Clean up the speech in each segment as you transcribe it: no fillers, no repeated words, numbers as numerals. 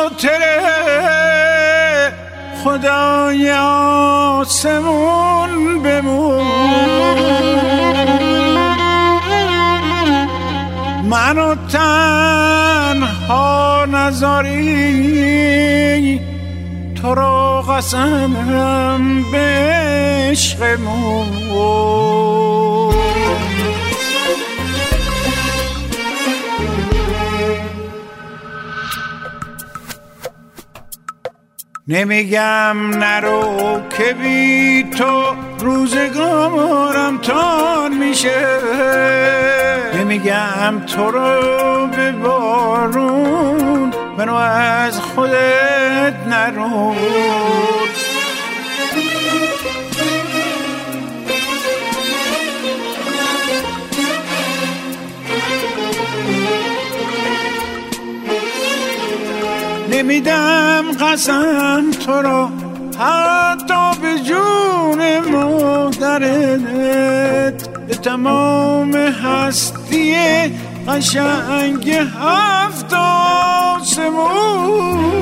خاطر خدای آسمون بمون. منو تنها نذاری، تو رو قسمم به عشقمون. نمیگم نرو که بی تو روزگارم تار میشه، نمیگم تو رو به بارون منو از خودت نرو. نمیدم قسم تو رو حتی به جون مادرت، به تمام هستی قشنگ هفت آسمون.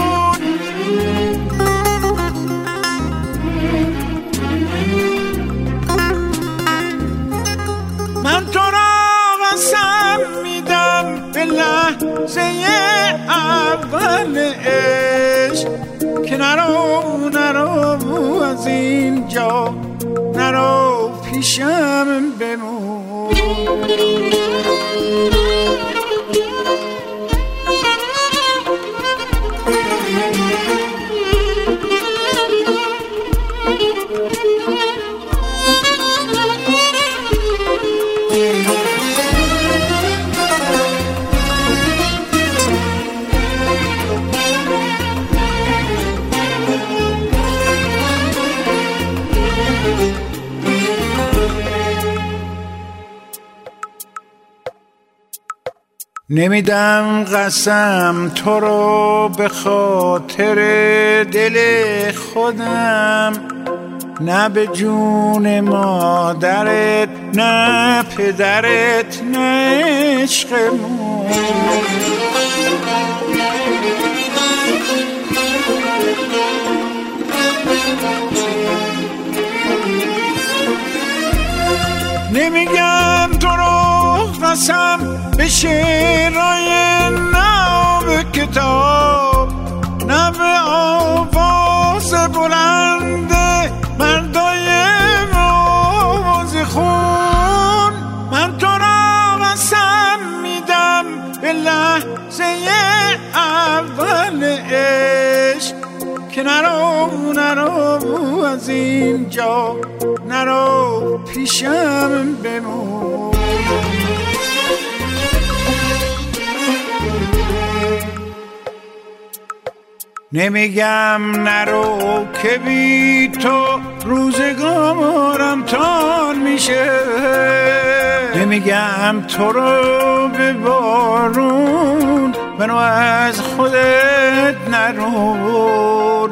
من تو را قسم میدم به لحظه اول عشق که نرو از اینجا، نرو پیشم بمون. نمیدم قسم تو رو به خاطر دل خودم، نه به جون مادرت نه پدرت نه عشقمون. نمیگم تو رو قسم به شعرهای نه به کتاب، نه به آواز بلند مردای موز خون. من تو را قسم میدم به لحظه اول عشق که نرو از اینجا، نرو پیشم بمون. نمیگم نرو که بی تو روزگارم تار میشه، نمیگم تو رو به بارون منو از خودت نرو.